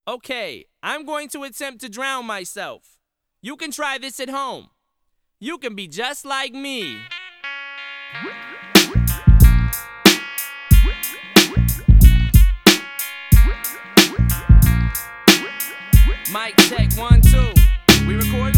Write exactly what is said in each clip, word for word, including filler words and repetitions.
Okay, I'm going to attempt to drown myself. You can try this at home. You can be just like me. Mic check, one, two. We recording?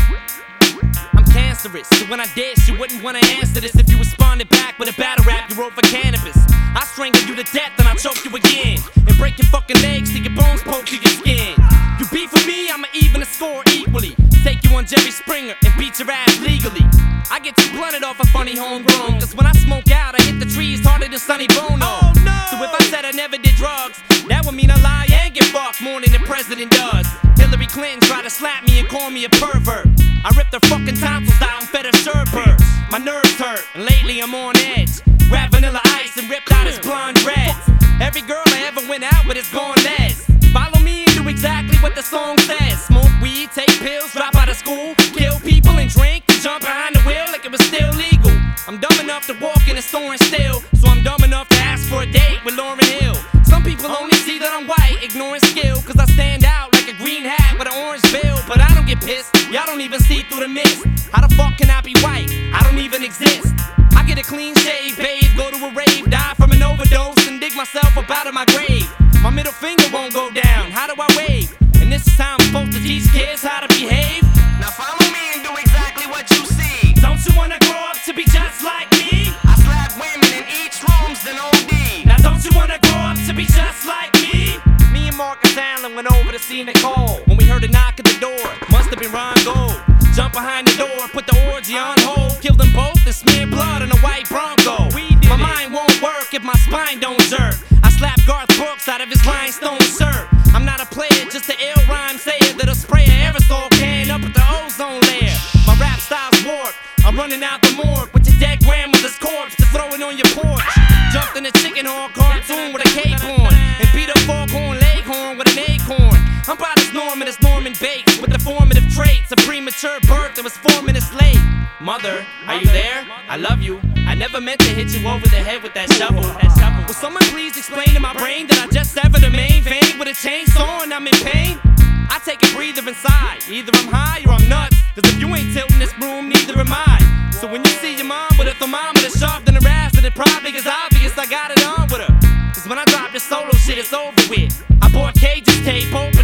I'm cancerous, so when I dish, you wouldn't wanna answer this if you responded back with a battle rap you wrote for cannabis. I strangle you to death and I choke you again, and break your fucking legs till your bones poke through your skin. You beef with me, I'ma even the score equally. Take you on Jerry Springer and beat your ass legally. I get too blunted off a funny homegrown, cause when I smoke out, I hit the trees harder than Sonny Bono. Oh, no. So if I said I never did drugs, that would mean I lie and get fucked more than the president does. Hillary Clinton tried to slap me and call me a pervert. I ripped her fucking tonsils out and fed her sherbet. My nerves hurt, and lately I'm on edge. Grab Vanilla Ice and ripped out his blonde dreads. Every girl I ever went out with is gone les. Follow me and do exactly what the song says. Smoke weed, take pills, drop out of school, kill people and drink, and jump behind the wheel like it was still legal. I'm dumb enough to walk in a store and steal, so I'm dumb enough to ask for a date with Lauryn Hill. Some people only see that I'm white, ignoring skill, cause I stand out like a green hat with an orange bill. But I don't get pissed, y'all don't even see through the mist. How the fuck can I be white? I don't even exist. I get a clean shave, bathe, go to a rave, die from an overdose, and dig myself up out of my grave. My middle finger won't go down, how do I wave? And this is how I'm supposed to teach kids how to behave. Now follow me and do exactly what you see. Don't you wanna grow up to be just like me? I slap women in each rooms, then O D. Now don't you wanna grow up to be just like me? Me and Marcus Allen went over to see Nicole when we heard a knock at the door. Must have been Ron Gold. Jump behind the door, put the orgy on hold, kill them both and smear blood on a white Bronco. My mind won't work if my spine don't jerk. I slap Garth Brooks out of his rhinestone shirt. I'm not a player, just an ill rhyme sayer that'll spray an aerosol can up at the ozone layer. My rap style's warped. I'm running out the morgue with your dead grandmother's corpse to throw it on your porch. Jumped in a chicken horn cartoon with a cape on, and beat up foghorn leghorn with an acorn. I'm about as Norman as Norman Bates, with the formative traits of premature birth that was four minutes late. Mother, are you there? I love you. I never meant to hit you over the head with that shovel. That shovel. Will someone please explain to my brain that I just severed a main vein with a chainsaw and I'm in pain? I take a breather inside. Either I'm high or I'm nuts, cause if you ain't tilting this room, neither am I. So when you see your mom with a thermometer sharp in her ass, then it probably is obvious I got it on with her. Cause when I drop this solo shit, it's over with. I bought Cage's tape, open